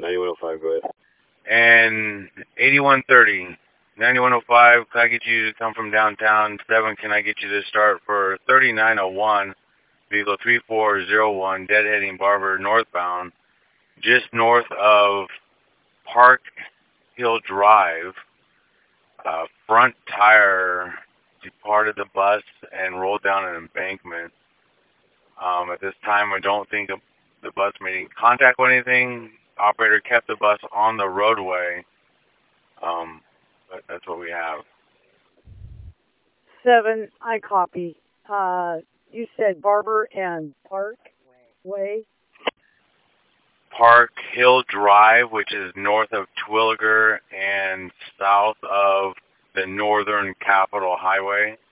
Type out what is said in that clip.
9105, go ahead. And 8130. 9105, can I get you to come from downtown? 7, can I get you to start for 3901, vehicle 3401, deadheading Barber northbound, just north of Park Hill Drive. Front tire departed the bus and rolled down an embankment. At this time, I don't think the bus made any contact with anything. Operator kept the bus on the roadway. But that's what we have. 7, I copy. You said Barber and Park Way? Park Hill Drive, which is north of Twilliger and south of the Northern Capitol Highway.